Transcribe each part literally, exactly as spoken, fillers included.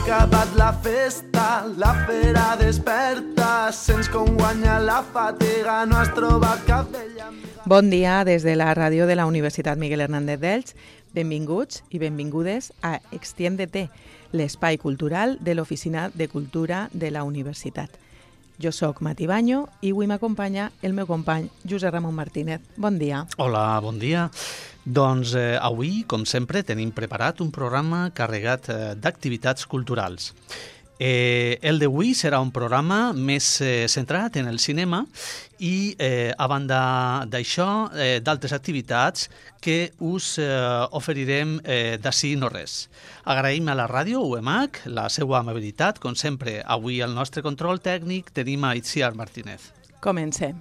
acabat la festa, la fera desperta, sents com guanya la fatiga, no has trobat cap vella amiga. Bon dia des de la ràdio de la Universitat Miguel Hernández d'Elx. Benvinguts i benvingudes a Extiéndete, l'espai cultural de l'Oficina de Cultura de la Universitat. Jo sóc Mati Baño i avui m'acompanya el meu company Josep Ramon Martínez. Bon dia. Hola, bon dia. Doncs eh, avui, com sempre, tenim preparat un programa carregat eh, d'activitats culturals. Eh, el d'avui serà un programa més eh, centrat en el cinema i, eh, a banda d'això, eh, d'altres activitats que us eh, oferirem eh, d'ací no res. Agraïm a la ràdio U M H la seva amabilitat. Com sempre, avui al nostre control tècnic tenim a Itziar Martínez. Comencem.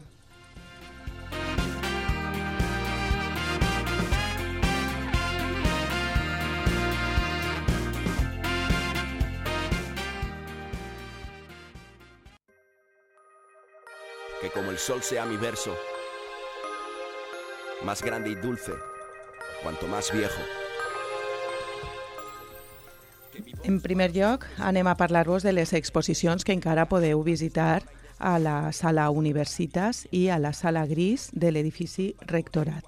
Que como el sol sea mi verso, más grande y dulce, cuanto más viejo. En primer lloc, anem a parlar-vos de les exposicions que encara podeu visitar a la Sala Universitas i a la Sala Gris de l'edifici Rectorat.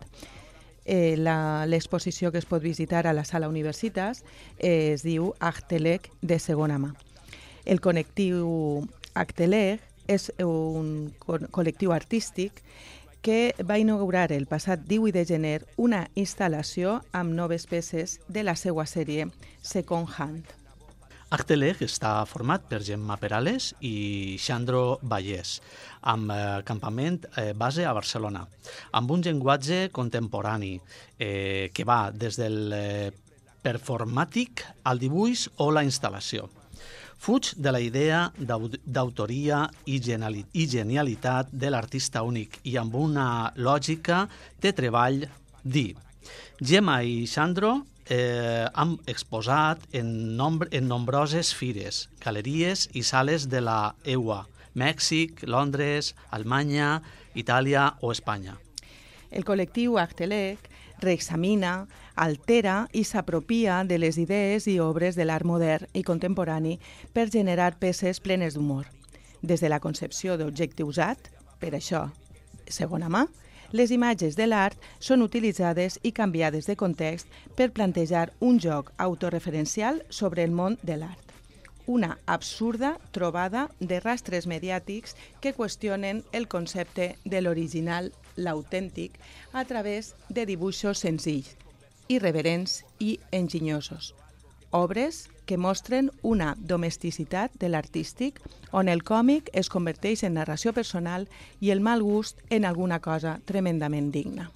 Eh, la, l'exposició que es pot visitar a la Sala Universitas eh, es diu Achtelec de segona mà. El col·lectiu Achtelec és un col·lectiu artístic que va inaugurar el passat divuit de gener una instal·lació amb noves peces de la seva sèrie Second Hand. Achtelec està format per Gemma Perales i Xandro Vallès, amb eh, campament eh, base a Barcelona, amb un llenguatge contemporani eh, que va des del eh, performàtic al dibuix o la instal·lació. Fuig de la idea d'autoria i genialitat de l'artista únic i amb una lògica de treball dir. Gemma i Xandro eh, han exposat en, nombre, en nombroses fires, galeries i sales de la E U A, Mèxic, Londres, Alemanya, Itàlia o Espanya. El col·lectiu Achtelec reexamina, altera i s'apropia de les idees i obres de l'art modern i contemporani per generar peces plenes d'humor. Des de la concepció d'objecte usat, per això, segona mà, les imatges de l'art són utilitzades i canviades de context per plantejar un joc autorreferencial sobre el món de l'art. Una absurda trobada de rastres mediàtics que qüestionen el concepte de l'original, l'autèntic, a través de dibuixos senzills, irreverents i enginyosos. Obres que mostren una domesticitat de l'artístic on el còmic es converteix en narració personal i el mal gust en alguna cosa tremendament digna.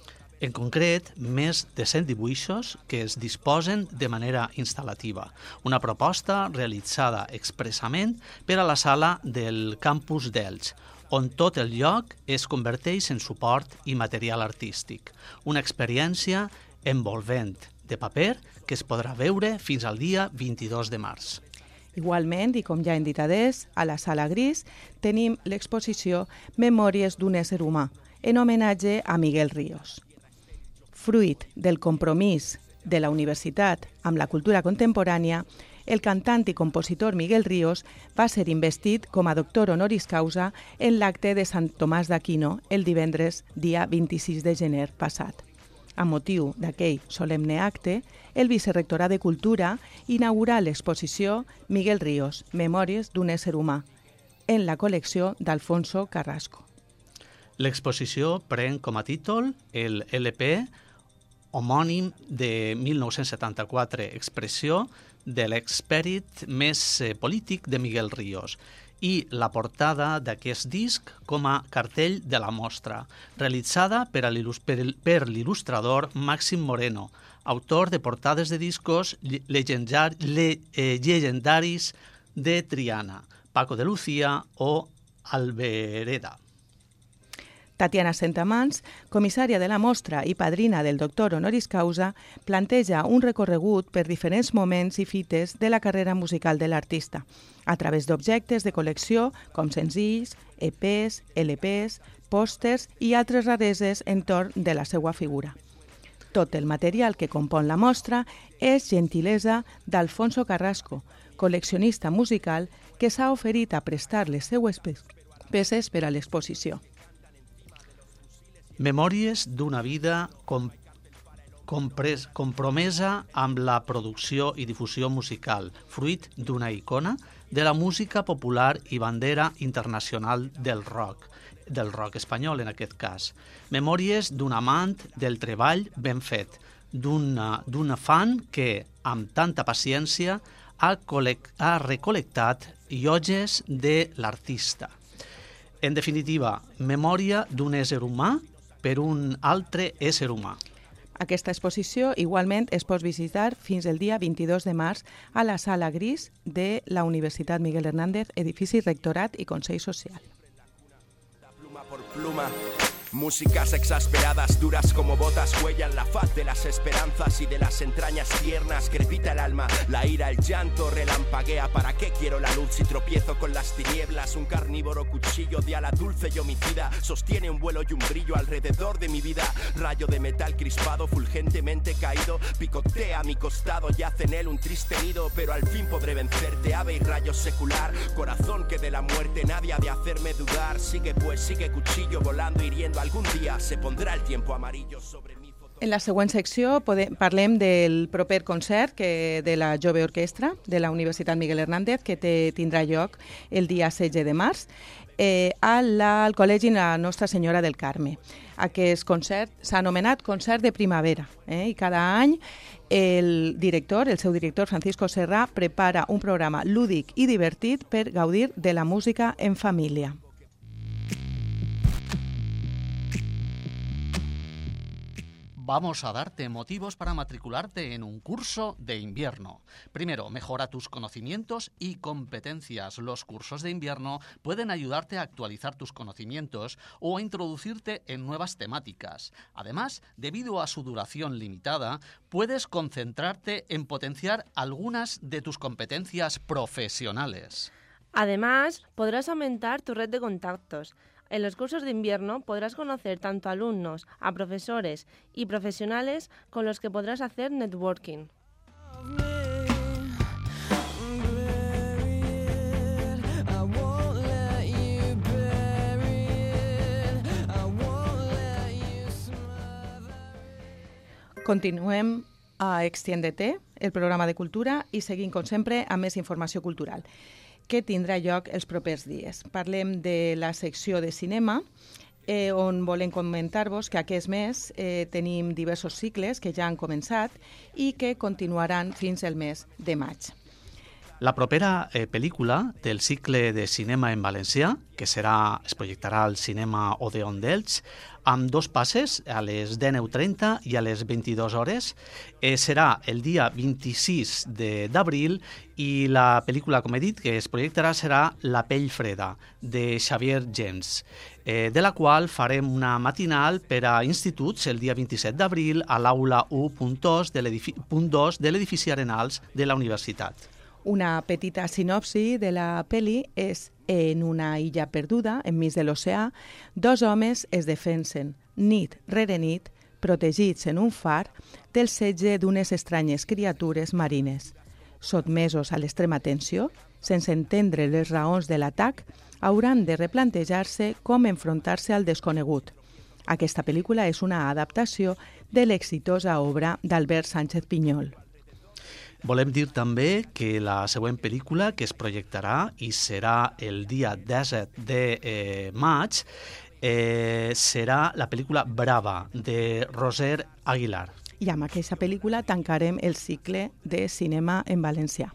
En concret, més de cent dibuixos que es disposen de manera instal·lativa. Una proposta realitzada expressament per a la sala del campus d'Elx, on tot el lloc es converteix en suport i material artístic. Una experiència envolvent de paper que es podrà veure fins al dia vint-i-dos de març. Igualment, i com ja hem dit adés, a la Sala Gris tenim l'exposició Memòries d'un ésser humà, en homenatge a Miguel Ríos. Fruit del compromís de la universitat amb la cultura contemporània, el cantant i compositor Miguel Ríos va ser investit com a doctor honoris causa en l'acte de Sant Tomàs d'Aquino el divendres, dia vint-i-sis de gener passat. A motiu d'aquell solemne acte, el vicerrectorat de Cultura inaugurà l'exposició Miguel Ríos, Memòries d'un ésser humà, en la col·lecció d'Alfonso Carrasco. L'exposició pren com a títol el L P homònim de mil nou-cents setanta-quatre, expressió de l'experit més polític de Miguel Ríos, i la portada d'aquest disc com a cartell de la mostra, realitzada per, per l'il·lustrador Màxim Moreno, autor de portades de discos legendar, le, eh, llegendaris de Triana, Paco de Lucía o Albereda. Tatiana Sentamans, comissària de la mostra i padrina del doctor honoris causa, planteja un recorregut per diferents moments i fites de la carrera musical de l'artista, a través d'objectes de col·lecció com senzills, E Pes, L Pes, pòsters i altres rareses entorn de la seva figura. Tot el material que compon la mostra és gentilesa d'Alfonso Carrasco, col·leccionista musical que s'ha oferit a prestar les seues peces per a l'exposició. Memòries d'una vida com, compres, compromesa amb la producció i difusió musical, fruit d'una icona de la música popular i bandera internacional del rock, del rock espanyol en aquest cas. Memòries d'un amant del treball ben fet, d'un fan que, amb tanta paciència, ha, ha recol·lectat llotges de l'artista. En definitiva, memòria d'un ésser humà per un altre ésser humà. Aquesta exposició igualment es pot visitar fins el dia vint-i-dos de març a la Sala Gris de la Universitat Miguel Hernández, edifici Rectorat i Consell Social. Pluma por pluma. Músicas exasperadas, duras como botas, huellan la faz de las esperanzas y de las entrañas tiernas. Crepita el alma, la ira, el llanto relampaguea. ¿Para qué quiero la luz si tropiezo con las tinieblas? Un carnívoro cuchillo de ala dulce y homicida sostiene un vuelo y un brillo alrededor de mi vida. Rayo de metal crispado, fulgentemente caído, picotea mi costado, yace en él un triste nido. Pero al fin podré vencerte, ave y rayo secular. Corazón que de la muerte nadie ha de hacerme dudar. Sigue pues, sigue cuchillo volando, hiriendo. Algún día se pondrá el tiempo amarillo sobre mi... En la següent secció podem, parlem del proper concert que, de la Jove Orquestra de la Universitat Miguel Hernández, que te, tindrà lloc el dia setze de març eh, al, al Col·legi la Nostra Senyora del Carme. Aquest concert s'ha anomenat Concert de Primavera eh, i cada any el director, el seu director Francisco Serrà, prepara un programa lúdic i divertit per gaudir de la música en família. Vamos a darte motivos para matricularte en un curso de invierno. Primero, mejora tus conocimientos y competencias. Los cursos de invierno pueden ayudarte a actualizar tus conocimientos o a introducirte en nuevas temáticas. Además, debido a su duración limitada, puedes concentrarte en potenciar algunas de tus competencias profesionales. Además, podrás aumentar tu red de contactos. En los cursos de invierno podrás conocer tanto a alumnos, a profesores y profesionales con los que podrás hacer networking. Continuem a Extiéndete, el programa de cultura, i seguim, com sempre, amb més informació cultural que tindrà lloc els propers dies. Parlem de la secció de cinema, eh, on volem comentar-vos que aquest mes eh, tenim diversos cicles que ja han començat i que continuaran fins el mes de maig. La propera eh, pel·lícula del cicle de cinema en valencià, que serà, es projectarà al cinema Odeon d'Elx, amb dos passes, a les dinou trenta i a les vint-i-dues hores. Eh, serà el dia vint-i-sis d'abril i la pel·lícula, com he dit, que es projectarà serà La pell freda, de Xavier Gens, eh, de la qual farem una matinal per a instituts el dia vint-i-set d'abril a l'aula u punt dos de l'edifici Arenals de la universitat. Una petita sinopsi de la pel·li és: en una illa perduda, enmig de l'oceà, dos homes es defensen, nit rere nit, protegits en un far, del setge d'unes estranyes criatures marines. Sotmesos a l'extrema tensió, sense entendre les raons de l'atac, hauran de replantejar-se com enfrontar-se al desconegut. Aquesta pel·lícula és una adaptació de l'exitosa obra d'Albert Sánchez Pinyol. Volem dir també que la següent pel·lícula que es projectarà i serà el dia disset de eh, maig eh, serà la pel·lícula Brava, de Roser Aguilar. I amb aquesta pel·lícula tancarem el cicle de cinema en valencià.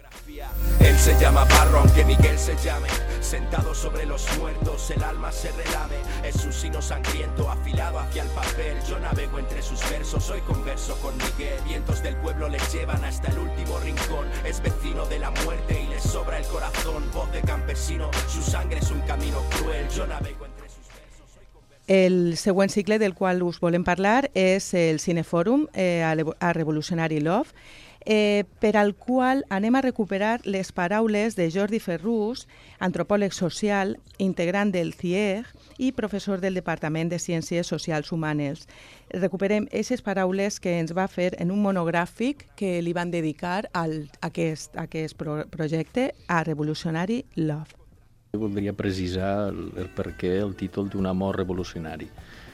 Él se llama Barro, aunque Miguel se llame. Sentado sobre los muertos, el alma se relame. Es un sino sangriento afilado hacia el papel. Yo navego entre sus versos, hoy converso con Miguel. Vientos del pueblo le llevan hasta el último rincón. Es vecino de la muerte y le sobra el corazón. Voz de campesino, su sangre es un camino cruel. Yo navego entre sus versos, hoy converso... El següent cicle del qual us volem parlar és el Cinefòrum eh, a Revolutionary Love. eh, per al qual anem a recuperar les paraules de Jordi Ferrús, antropòleg social, integrant del C I E G i professor del Departament de Ciències Socials Humanes. Recuperem aquestes paraules que ens va fer en un monogràfic que li van dedicar al, a aquest, a aquest pro projecte, a Revolutionary Love. Voldria precisar el, el per què el títol d'un amor revolucionari,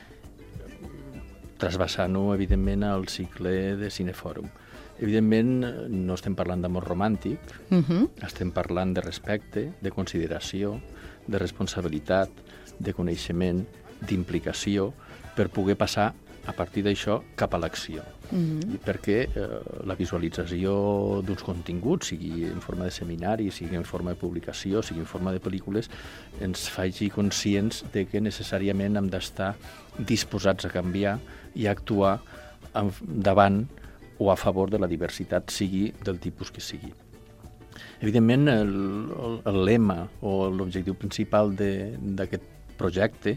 trasbassant-ho, evidentment, al cicle de Cinefòrum. Evidentment, no estem parlant d'amor romàntic, uh-huh. estem parlant de respecte, de consideració, de responsabilitat, de coneixement, d'implicació, per poder passar, a partir d'això, cap a l'acció. Uh-huh. Perquè eh, la visualització d'uns continguts, sigui en forma de seminari, sigui en forma de publicació, sigui en forma de pel·lícules, ens faci conscients de que necessàriament hem d'estar disposats a canviar i a actuar davant o a favor de la diversitat, sigui del tipus que sigui. Evidentment, el, el, el lema o l'objectiu principal d'aquest projecte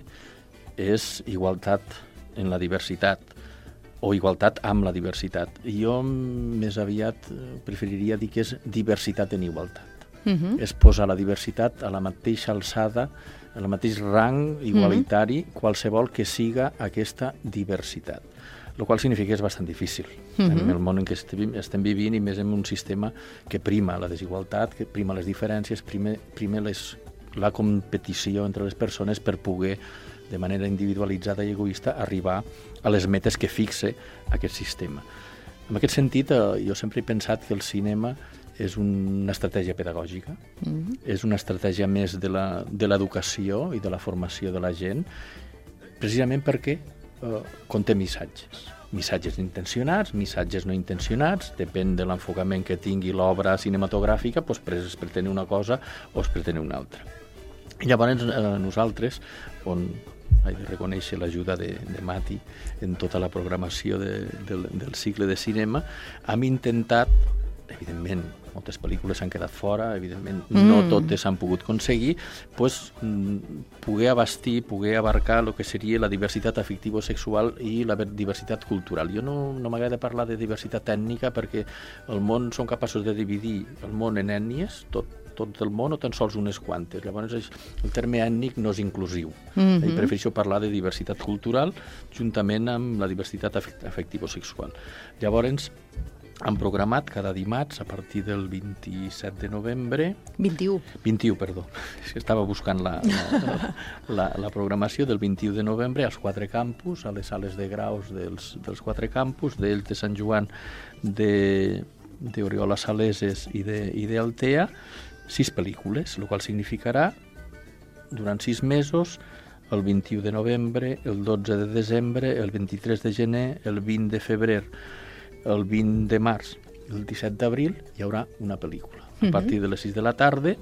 és igualtat en la diversitat o igualtat amb la diversitat. Jo més aviat preferiria dir que és diversitat en igualtat. Uh-huh. És posar la diversitat a la mateixa alçada, al mateix rang igualitari, uh-huh. qualsevol que siga aquesta diversitat. El qual significa que és bastant difícil uh-huh. en el món en què estem, estem vivint, i més en un sistema que prima la desigualtat, que prima les diferències, prima, prima les, la competició entre les persones per poder, de manera individualitzada i egoista, arribar a les metes que fixe aquest sistema. En aquest sentit, eh, jo sempre he pensat que el cinema és una estratègia pedagògica, uh-huh. és una estratègia més de l'educació i de la formació de la gent, precisament perquè Uh, conté missatges. Missatges intencionats, missatges no intencionats, depèn de l'enfocament que tingui l'obra cinematogràfica, doncs es pretén una cosa o es pretén una altra. I llavors eh, nosaltres, on he de reconèixer l'ajuda de, de Mati en tota la programació de, de, del cicle de cinema, hem intentat, evidentment, moltes pel·lícules s'han quedat fora, evidentment mm. no totes s'han pogut aconseguir, pues, poder abastir, poder abarcar el que seria la diversitat afectivo-sexual i la diversitat cultural. Jo no, no m'agrada parlar de diversitat ètnica perquè el món són capaços de dividir el món en ètnies, tot, tot el món o tan sols unes quantes. Llavors el terme ètnic no és inclusiu. Mm-hmm. I prefereixo parlar de diversitat cultural juntament amb la diversitat afectivo-sexual. Llavors, han programat cada dimarts a partir del vint-i-set de novembre... vint-i-u. vint-i-u, perdó. Estava buscant la, la, la, la programació del vint-i-u de novembre als quatre campus, a les sales de graus dels, dels quatre campus, d'Elx, de Sant Joan, d'Oriola Saleses i d'Altea, sis pel·lícules, el qual significarà, durant sis mesos, el vint-i-u de novembre, el dotze de desembre, el vint-i-tres de gener, el vint de febrer, el vint de març, el disset d'abril, hi haurà una pel·lícula. A partir de les sis de la tarda,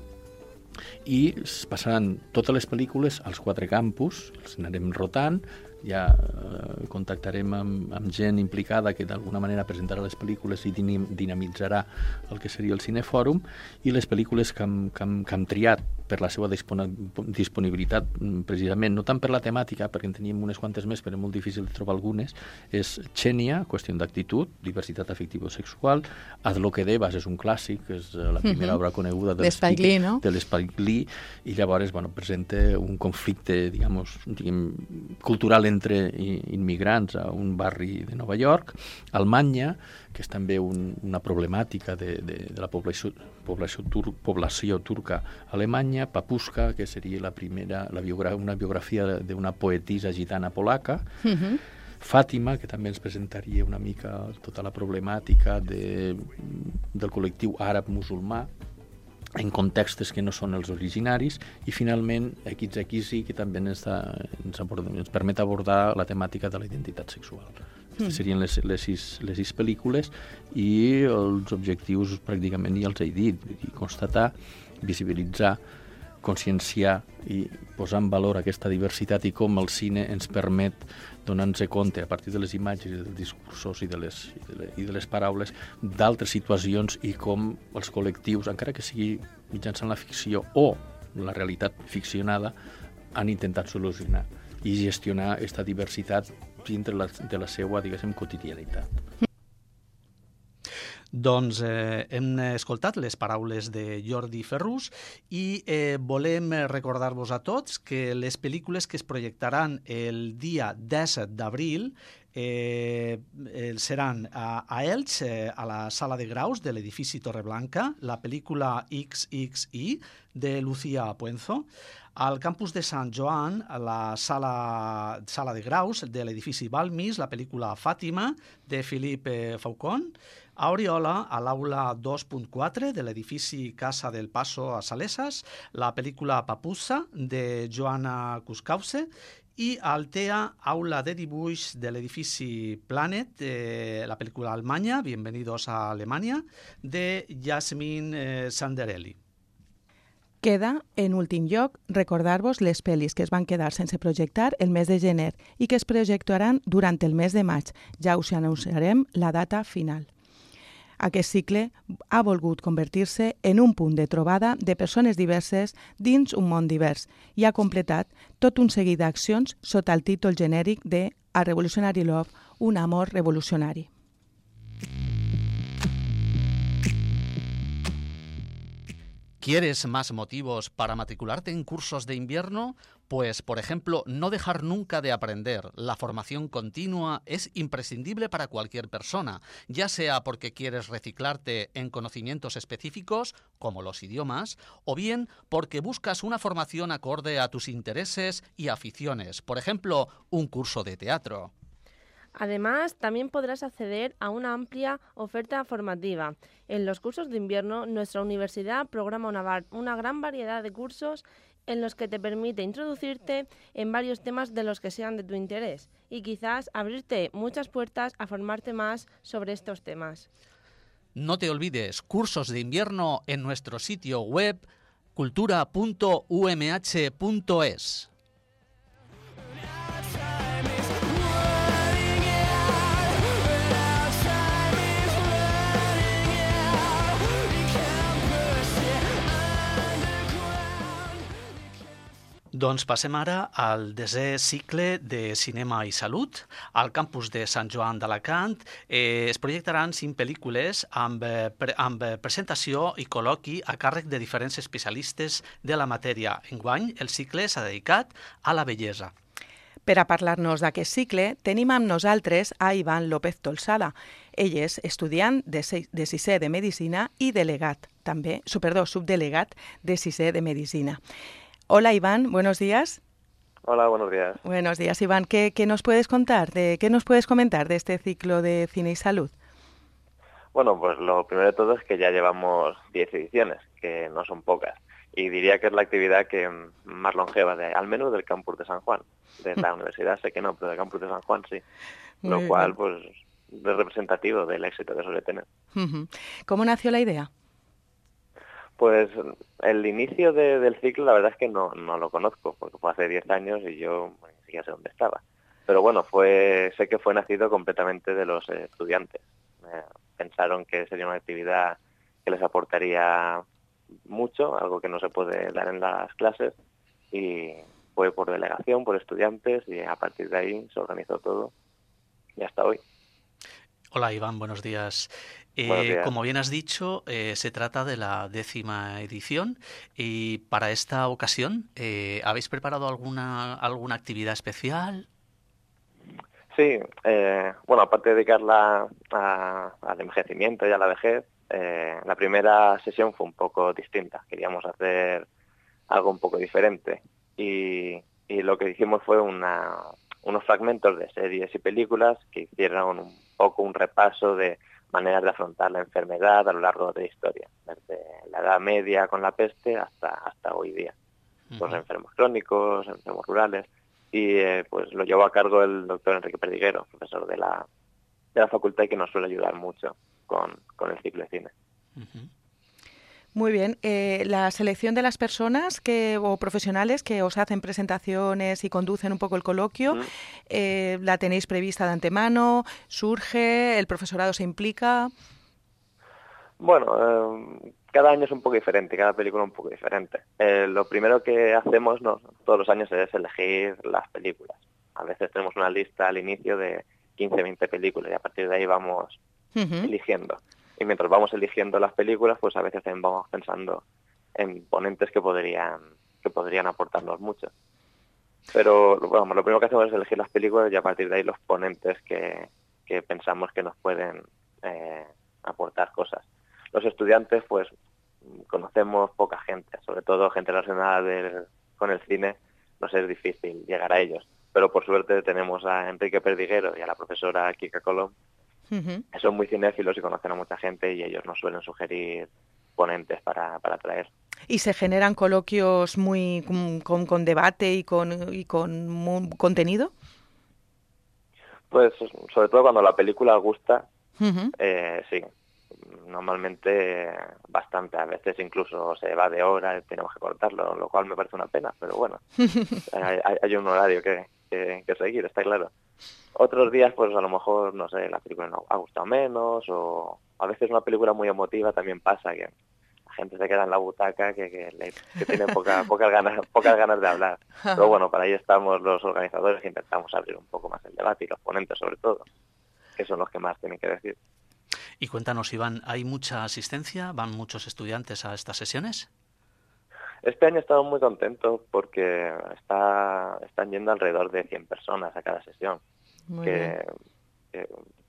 i es passaran totes les pel·lícules als quatre campus, els anarem rotant, ja eh, contactarem amb, amb gent implicada que d'alguna manera presentarà les pel·lícules i dinamitzarà el que seria el Cinefòrum, i les pel·lícules que hem, que hem, que hem triat per la seva disponibilitat, precisament, no tant per la temàtica, perquè en teníem unes quantes més, però és molt difícil de trobar algunes, és Xènia, qüestió d'actitud, diversitat afectivo-sexual, Haz lo que debas, és un clàssic, és la primera uh-huh. obra coneguda de Spike Lee, no? de l'Spike Lee, i llavors bueno, presenta un conflicte, digamos, diguem, cultural entre immigrants a un barri de Nova York. Alemanya, que és també un, una problemàtica de, de, de la població, població, tur, població turca a Alemanya. Papuska, que seria la primera, la biogra una biografia d'una poetisa gitana polaca. Uh-huh. Fàtima, que també ens presentaria una mica tota la problemàtica de, del col·lectiu àrab-musulmà en contextes que no són els originaris, i finalment X X I, que també ens, ens, aborda, ens permet abordar la temàtica de la identitat sexual. Aquestes serien les, les, sis, les sis pel·lícules, i els objectius pràcticament ja els he dit, constatar, visibilitzar, conscienciar i posar en valor aquesta diversitat i com el cine ens permet donar-nos compte a partir de les imatges i dels discursos i de les, i de les, i de les paraules d'altres situacions i com els col·lectius, encara que sigui mitjançant la ficció o la realitat ficcionada, han intentat solucionar i gestionar aquesta diversitat dintre la, de la seva, diguéssim, quotidianitat. Doncs eh, hem escoltat les paraules de Jordi Ferrús i eh, volem recordar-vos a tots que les pel·lícules que es projectaran el dia disset d'abril eh, eh, seran a, a Elx, eh, a la Sala de Graus de l'edifici Torreblanca, la pel·lícula X X I de Lucía Puenzo, al campus de Sant Joan, a la sala, sala de Graus de l'edifici Balmis, la pel·lícula Fàtima de Philippe Faucon, a Oriola, a l'aula dos punt quatre de l'edifici Casa del Paso a Salesas, la pel·lícula Papussa de Joana Kuskause, i a Altea, aula de dibuix de l'edifici Planet, eh, la pel·lícula Alemanya, Bienvenidos a Alemanya, de Yasmin eh, Sanderelli. Queda, en últim lloc, recordar-vos les pel·lis que es van quedar sense projectar el mes de gener i que es projectaran durant el mes de maig. Ja us anunciarem la data final. Aquest cicle ha volgut convertir-se en un punt de trobada de persones diverses dins un món divers i ha completat tot un seguit d'accions sota el títol genèric de A Revolutionary Love, un amor revolucionari. ¿Quieres más motivos para matricularte en cursos de invierno? Pues, por ejemplo, no dejar nunca de aprender. La formación continua es imprescindible para cualquier persona, ya sea porque quieres reciclarte en conocimientos específicos, como los idiomas, o bien porque buscas una formación acorde a tus intereses y aficiones. Por ejemplo, un curso de teatro. Además, también podrás acceder a una amplia oferta formativa. En los cursos de invierno, nuestra universidad programa una, una gran variedad de cursos en los que te permite introducirte en varios temas de los que sean de tu interés y quizás abrirte muchas puertas a formarte más sobre estos temas. No te olvides, cursos de invierno en nuestro sitio web cultura punto u m h punto es. Doncs passem ara al desè cicle de Cinema i Salut. Al campus de Sant Joan d'Alacant eh, es projectaran cinc pel·lícules amb, pre amb presentació i col·loqui a càrrec de diferents especialistes de la matèria. Enguany, el cicle s'ha dedicat a la bellesa. Per a parlar-nos d'aquest cicle, tenim amb nosaltres a Ivan López Tolsada. Ell és estudiant de, de sisè de Medicina i delegat, també, perdó, subdelegat de sisè de Medicina. Hola, Iván, buenos días. Hola, buenos días. Buenos días, Iván. ¿Qué, qué nos puedes contar? De, ¿Qué nos puedes comentar de este ciclo de Cine y Salud? Bueno, pues lo primero de todo es que ya llevamos diez ediciones, que no son pocas. Y diría que es la actividad que más longeva, de, al menos del campus de San Juan. De la universidad sé que no, pero del campus de San Juan sí. Lo Muy cual, bien. pues, es representativo del éxito que suele tener. ¿Cómo nació la idea? Pues el inicio de, del ciclo la verdad es que no, no lo conozco, porque fue hace diez años y yo bueno, ni siquiera sé dónde estaba. Pero bueno, fue sé que fue nacido completamente de los eh, estudiantes. Eh, pensaron que sería una actividad que les aportaría mucho, algo que no se puede dar en las clases, y fue por delegación, por estudiantes, y a partir de ahí se organizó todo y hasta hoy. Hola, Iván, buenos días. Eh, como bien has dicho, eh, se trata de la décima edición y para esta ocasión, eh, ¿habéis preparado alguna alguna actividad especial? Sí, eh, bueno, aparte de dedicarla a, al envejecimiento y a la vejez, eh, la primera sesión fue un poco distinta. Queríamos hacer algo un poco diferente y, y lo que hicimos fue una, unos fragmentos de series y películas que hicieron un poco un repaso de maneras de afrontar la enfermedad a lo largo de la historia, desde la Edad Media con la peste hasta hasta hoy día. Uh-huh. Los enfermos crónicos, enfermos rurales, y eh, pues lo llevó a cargo el doctor Enrique Perdiguero, profesor de la de la facultad y que nos suele ayudar mucho con, con el ciclo de cine. Uh-huh. Muy bien. Eh, la selección de las personas que o profesionales que os hacen presentaciones y conducen un poco el coloquio, mm. eh, ¿la tenéis prevista de antemano? ¿Surge? ¿El profesorado se implica? Bueno, eh, cada año es un poco diferente, cada película un poco diferente. Eh, lo primero que hacemos no, todos los años es elegir las películas. A veces tenemos una lista al inicio de quince, veinte películas y a partir de ahí vamos uh-huh. eligiendo. y mientras vamos eligiendo las películas, pues a veces también vamos pensando en ponentes que podrían que podrían aportarnos mucho. Pero bueno, lo primero que hacemos es elegir las películas y a partir de ahí los ponentes que, que pensamos que nos pueden eh, aportar cosas. Los estudiantes, pues conocemos poca gente, sobre todo gente relacionada del, con el cine, nos es difícil llegar a ellos. Pero por suerte tenemos a Enrique Perdiguero y a la profesora Kika Colom, uh-huh. que son muy cinéfilos y conocen a mucha gente y ellos nos suelen sugerir ponentes para, para traer. ¿Y se generan coloquios muy con, con debate y con, y con muy, contenido? Pues sobre todo cuando la película gusta, uh-huh. eh, sí. Normalmente bastante, a veces incluso se va de hora y tenemos que cortarlo, lo cual me parece una pena, pero bueno, hay, hay un horario que, que, que seguir, está claro. Otros días, pues a lo mejor, no sé, la película nos ha gustado menos, o a veces una película muy emotiva también pasa, que la gente se queda en la butaca que, que, le, que tiene poca, pocas, ganas, pocas ganas de hablar. Pero bueno, para ahí estamos los organizadores que intentamos abrir un poco más el debate y los ponentes sobre todo, que son los que más tienen que decir. Y cuéntanos, Iván, ¿hay mucha asistencia? ¿Van muchos estudiantes a estas sesiones? Este año estamos muy contentos porque está, están yendo alrededor de cien personas a cada sesión, que, que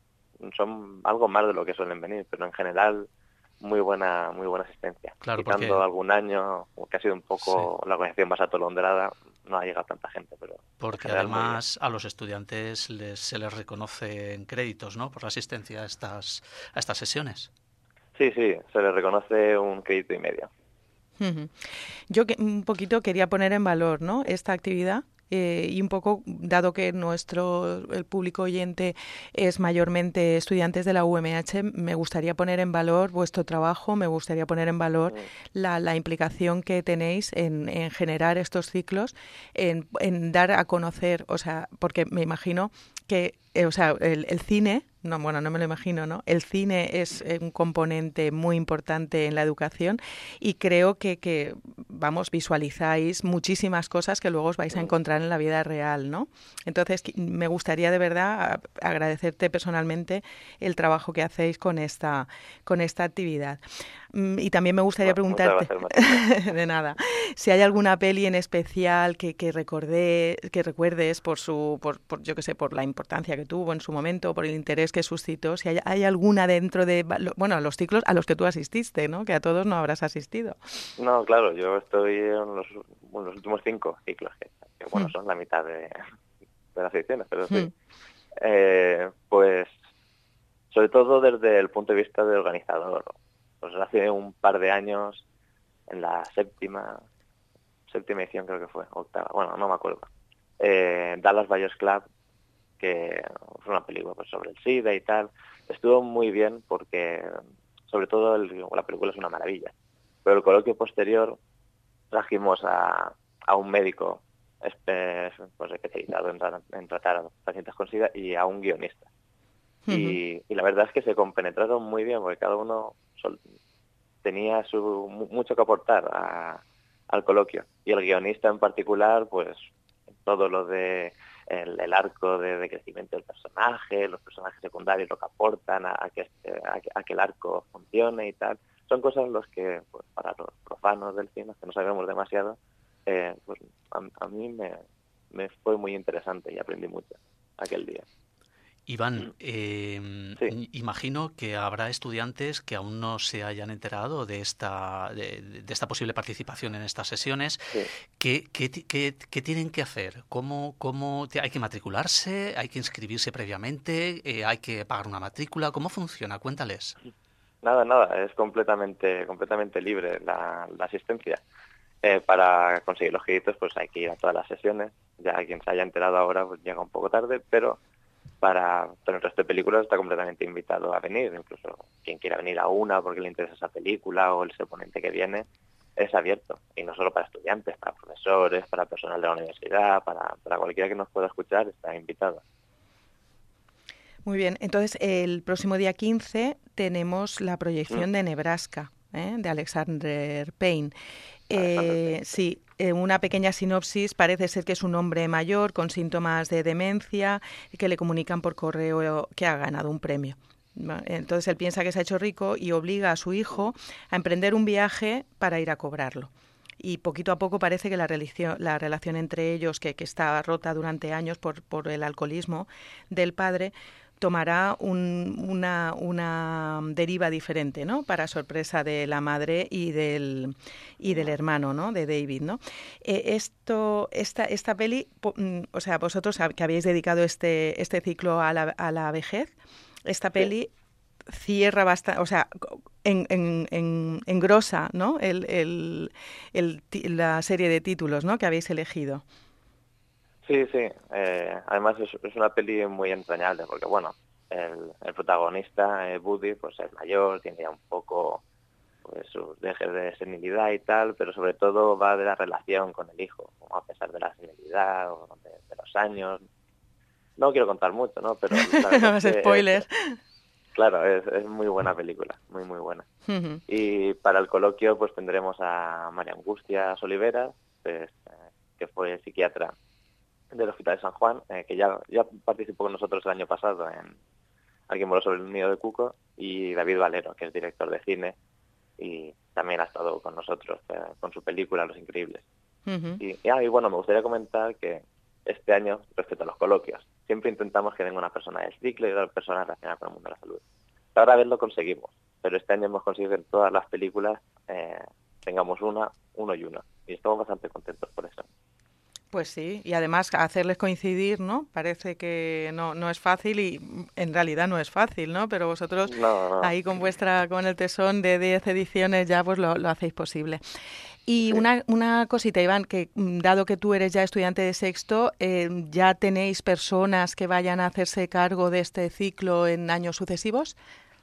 son algo más de lo que suelen venir, pero en general muy buena muy buena asistencia. Claro, Quitando porque... algún año que ha sido un poco sí. la organización más atolondrada, no ha llegado tanta gente, pero porque además a los estudiantes les, se les reconocen créditos, ¿no?, por la asistencia a estas a estas sesiones. Sí, sí, se les reconoce un crédito y medio. Uh-huh. Yo que, un poquito quería poner en valor, ¿no?, esta actividad. Eh, y un poco, dado que nuestro el público oyente es mayormente estudiantes de la U M H, me gustaría poner en valor vuestro trabajo, me gustaría poner en valor la, la implicación que tenéis en, en generar estos ciclos, en, en dar a conocer, o sea, porque me imagino que, eh, o sea, el, el cine, no, bueno, no me lo imagino, ¿no? El cine es un componente muy importante en la educación y creo que, que, vamos, visualizáis muchísimas cosas que luego os vais a encontrar en la vida real, ¿no? Entonces, me gustaría de verdad agradecerte personalmente el trabajo que hacéis con esta, con esta actividad. Y también me gustaría bueno, preguntarte, de nada, si hay alguna peli en especial que, que, recordé, que recuerdes por su, por, por, yo qué sé, por la importancia que tuvo en su momento, por el interés que suscitó, si hay, hay alguna dentro de, bueno, los ciclos a los que tú asististe, ¿no?, que a todos no habrás asistido. No, claro, yo estoy en los, en los últimos cinco ciclos, que, que bueno, hmm. son la mitad de, de las ediciones, pero sí. Hmm. Eh, pues, sobre todo desde el punto de vista del organizador. Pues hace un par de años, en la séptima, séptima edición creo que fue, octava, bueno, no me acuerdo, eh, Dallas Buyers Club, que fue una película pues, sobre el SIDA y tal, estuvo muy bien porque, sobre todo, el, la película es una maravilla. Pero el coloquio posterior trajimos a, a un médico espe, pues, especializado en, en tratar a pacientes con SIDA y a un guionista. Uh-huh. Y, y la verdad es que se compenetraron muy bien porque cada uno sol, tenía su, mucho que aportar a, al coloquio. Y el guionista en particular, pues todo lo de el, el arco de, de crecimiento del personaje, los personajes secundarios, lo que aportan a, a, que, a, a que el arco funcione y tal. Son cosas en las que, pues, para los profanos del cine, que no sabemos demasiado, eh, pues a, a mí me, me fue muy interesante y aprendí mucho aquel día. Iván, eh, sí. imagino que habrá estudiantes que aún no se hayan enterado de esta de, de esta posible participación en estas sesiones. Sí. ¿Qué, qué, qué, ¿Qué tienen que hacer? ¿Cómo, cómo hay que matricularse? ¿Hay que inscribirse previamente? Eh, ¿Hay que pagar una matrícula? ¿Cómo funciona? Cuéntales. Nada, nada, es completamente completamente libre la, la asistencia. Eh, para conseguir los créditos pues hay que ir a todas las sesiones. Ya quien se haya enterado ahora pues llega un poco tarde, pero para pero el resto de películas está completamente invitado a venir. Incluso quien quiera venir a una porque le interesa esa película o el ponente que viene, es abierto. Y no solo para estudiantes, para profesores, para personal de la universidad, para, para cualquiera que nos pueda escuchar, está invitado. Muy bien, entonces el próximo día quince tenemos la proyección mm. de Nebraska, ¿eh? de Alexander Payne. Eh, sí, eh, una pequeña sinopsis, parece ser que es un hombre mayor con síntomas de demencia que le comunican por correo que ha ganado un premio. Entonces él piensa que se ha hecho rico y obliga a su hijo a emprender un viaje para ir a cobrarlo. Y poquito a poco parece que la relación, la relación entre ellos, que, que está rota durante años por, por el alcoholismo del padre, tomará un, una, una deriva diferente, ¿no? Para sorpresa de la madre y del, y del hermano, ¿no? De David, ¿no? Eh, esto, esta, esta peli, po, o sea, vosotros que habéis dedicado este, este ciclo a la, a la vejez, esta peli sí. cierra bastante, o sea, en, en, en, engrosa, ¿no? El, el, el, la serie de títulos, ¿no? Que habéis elegido. Sí, sí. Eh, además es, es una peli muy entrañable porque, bueno, el, el protagonista, eh, Woody, pues es mayor, tiene ya un poco pues, sus dejes de senilidad y tal, pero sobre todo va de la relación con el hijo, como a pesar de la senilidad o de, de los años. No quiero contar mucho, ¿no? Pero no es spoiler. Es, claro, es, es muy buena película, muy, muy buena. Uh-huh. Y para el coloquio pues tendremos a María Angustias Oliveras, pues, eh, que fue psiquiatra del Hospital de San Juan, eh, que ya, ya participó con nosotros el año pasado en Alguien voló sobre el nido de cuco, y David Valero, que es director de cine y también ha estado con nosotros eh, con su película Los Increíbles. Uh-huh. Y, y, ah, y bueno, me gustaría comentar que este año, respecto a los coloquios, siempre intentamos que venga una persona del ciclo y otra persona relacionada con el mundo de la salud. Ahora vez lo conseguimos, pero este año hemos conseguido que en todas las películas eh, tengamos una, uno y uno, y estamos bastante contentos por eso. Pues sí, y además hacerles coincidir, ¿no? Parece que no, no es fácil y en realidad no es fácil, ¿no? Pero vosotros no, no. ahí con vuestra con el tesón de diez ediciones ya pues lo, lo hacéis posible. Y sí. una, una cosita, Iván, que dado que tú eres ya estudiante de sexto, eh, ¿ya tenéis personas que vayan a hacerse cargo de este ciclo en años sucesivos?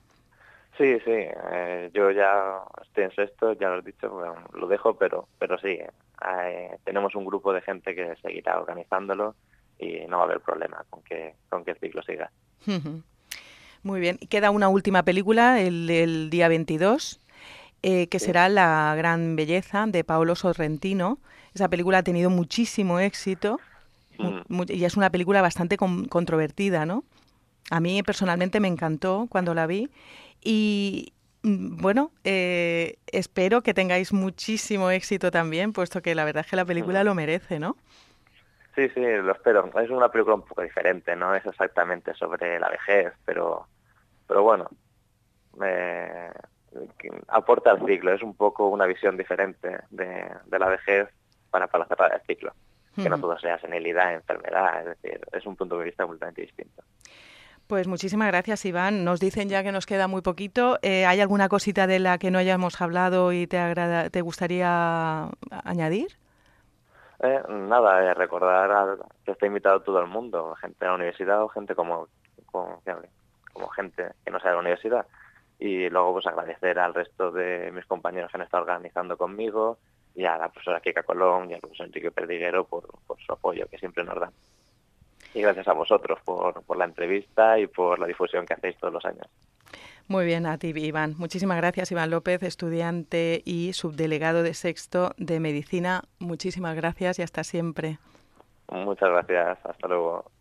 Sí, sí, eh, yo ya estoy en sexto, ya lo he dicho, bueno, lo dejo, pero pero sí, eh, tenemos un grupo de gente que seguirá organizándolo y no va a haber problema con que con que el ciclo siga. Muy bien, queda una última película el, el día veintidós, eh, que sí. será La Gran Belleza, de Paolo Sorrentino. Esa película ha tenido muchísimo éxito mm. mu- y es una película bastante con- controvertida, ¿no? A mí personalmente me encantó cuando la vi. Y bueno, eh, espero que tengáis muchísimo éxito también, puesto que la verdad es que la película lo merece, ¿no? Sí, sí, lo espero. Es una película un poco diferente, no es exactamente sobre la vejez, pero pero bueno, eh, aporta al ciclo. Es un poco una visión diferente de, de la vejez para, para cerrar el ciclo. Que uh-huh. no todo sea senilidad, enfermedad, es decir, es un punto de vista completamente distinto. Pues muchísimas gracias, Iván. Nos dicen ya que nos queda muy poquito. Eh, ¿Hay alguna cosita de la que no hayamos hablado y te agrada, te gustaría añadir? Eh, nada, eh, recordar a, que está invitado todo el mundo, gente de la universidad o gente como, como, como gente que no sea de la universidad. Y luego pues agradecer al resto de mis compañeros que han estado organizando conmigo y a la profesora Kika Colón y al profesor Enrique Perdiguero por, por su apoyo que siempre nos dan. Y gracias a vosotros por, por la entrevista y por la difusión que hacéis todos los años. Muy bien, a ti, Iván. Muchísimas gracias, Iván López, estudiante y subdelegado de sexto de Medicina. Muchísimas gracias y hasta siempre. Muchas gracias. Hasta luego.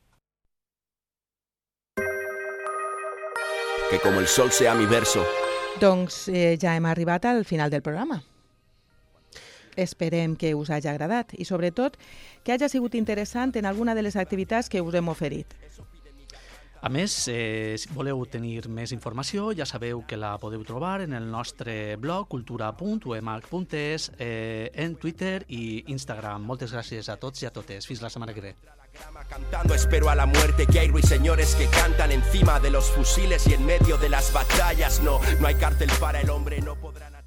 Que como el sol sea mi verso. Doncs eh, ja hem arribat al final del programa. Esperem que us hagi agradat i, sobretot, que hagi sigut interessant en alguna de les activitats que us hem oferit. A més, eh, si voleu tenir més informació, ja sabeu que la podeu trobar en el nostre blog cultura punt u m h punt e s, eh, en Twitter i Instagram. Moltes gràcies a tots i a totes. Fins la setmana que ve. Cantando espero a la muerte, que hay ruiseñores que cantan encima de los fusiles y en medio de las batallas. No, no hay cártel para el hombre, no podrán...